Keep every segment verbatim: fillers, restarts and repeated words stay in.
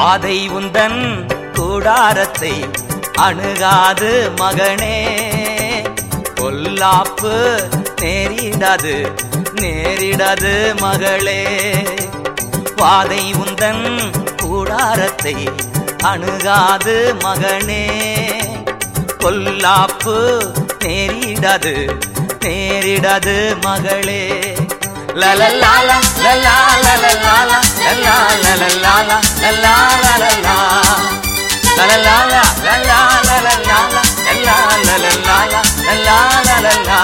பாதை உந்தன் கூடாரத்தை அணுகாது மகனே. பொல்லாப்பு நேரிடாது நேரிடாது மகளே. பாதை உந்தன் கூடாரத்தை அணுகாது மகனே. பொல்லாப்பு நேரிடாது நேரிடாது மகளே. லலலாலா லலா லலலாலா லலா லலலாலா லலா லலலா லலலாலா லலா லலலாலா லலா லலலாலா லலா லலலா.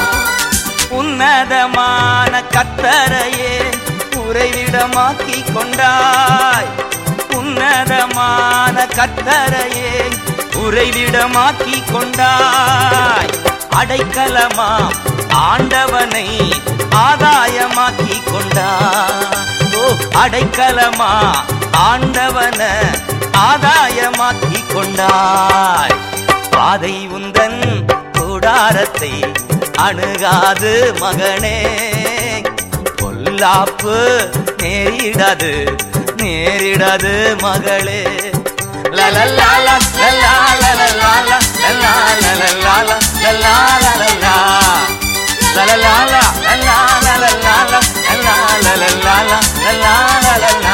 உன்னதமான கர்த்தரையே உறைவிடமாக்கி கொண்டாய். உன்னதமான கர்த்தரையே உறைவிடமாக்கி கொண்டாய். அடைக்கலமா ஆண்டவனை ஆதாயமாக்கி கொண்டாய். ஓ அடைக்கலமா ஆண்டவன ஆதாயமாக்கி கொண்டாய். பாதை உந்தன் கூடாரத்தை அணுகாது மகனே. பொல்லாப்பு நேரிடாது நேரிடாது மகளே. லலலாலா லலா லலலாலா லலா லலலாலா லலா லலலா லலலாலா லலா லலலாலா லலா லலலாலா லலா லலலா.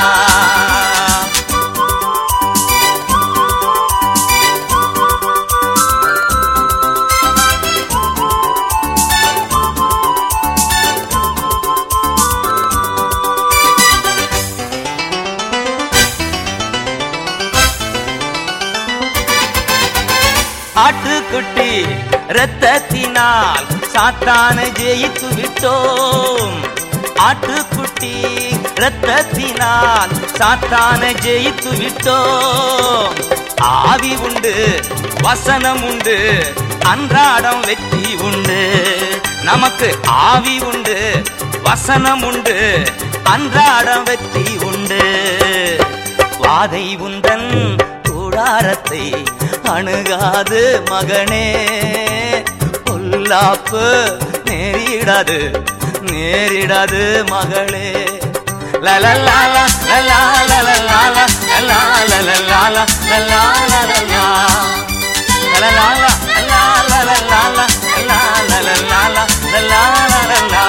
ஆட்டுக்குட்டி இரத்தத்தினால் சாத்தானை ஜெயித்து விட்டோம். ஆட்டுக்குட்டி இரத்தத்தினால் சாத்தானை ஜெயித்து விட்டோம். ஆவி உண்டு வசனம் உண்டு அன்றாடம் வெற்றி உண்டு. நமக்கு ஆவி உண்டு வசனம் உண்டு அன்றாடம் வெற்றி உண்டு. வாதை உந்தன் கூடாரத்தை அணுகாது மகனே. பொல்லாப்பு நேரிடாது நேரிடாது மகளே. லலலாலா லலா லலலாலா லலா லலலாலா லலா லலலா லலலாலா லலா லலலாலா லலா லலலாலா லலா லலலா.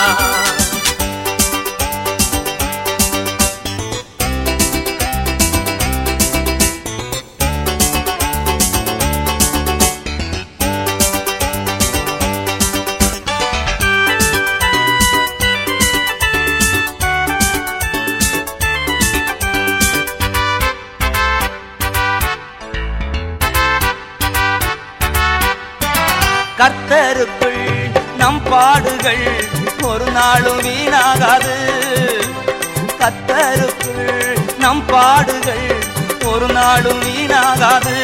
கர்த்தருக்குள் நம் பாடுகள் ஒரு நாளும் வீணாகாது. கர்த்தருக்குள் நம் பாடுகள் ஒரு நாளும் வீணாகாது.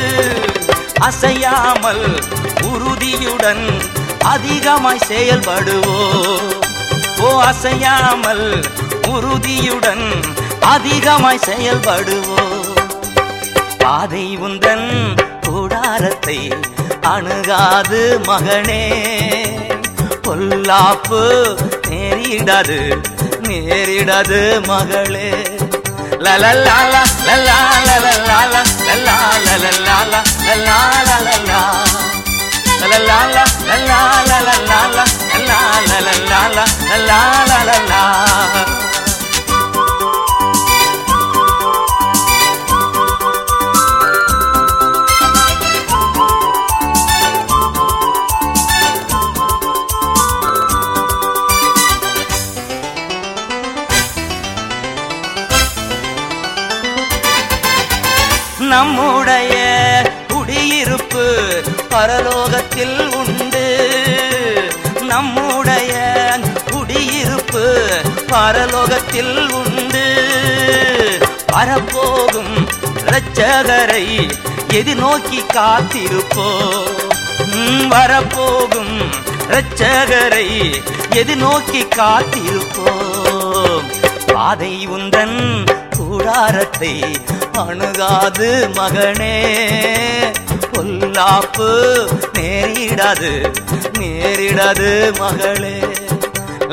அசையாமல் உறுதியுடன் அதிகமாய் செயல்படுவோம். ஓ அசையாமல் உறுதியுடன் அதிகமாய் செயல்படுவோம். பாதை உந்தன் கூடாரத்தை அணுகாது மகனே. பொல்லாப்பு நேரிடாது நேரிடாது மகளே. லலலாலா லலா லலலாலா லலா லலலாலா லலா லலலா லலலாலா லலா லலலாலா லலா லலலாலா லலா லலலா. நம்முடைய குடியிருப்பு பரலோகத்தில் உண்டு. நம்முடைய குடியிருப்பு பரலோகத்தில் உண்டு. வரப்போகும் இரட்சகரை எதிர்நோக்கி காத்திருப்போம். வரப்போகும் இரட்சகரை எதிர்நோக்கி காத்திருப்போம். பாதை உந்தன் கூடாரத்தை அணுகாது மகனே. பொல்லாப்பு நேரிடாது நேரிடாது மகளே.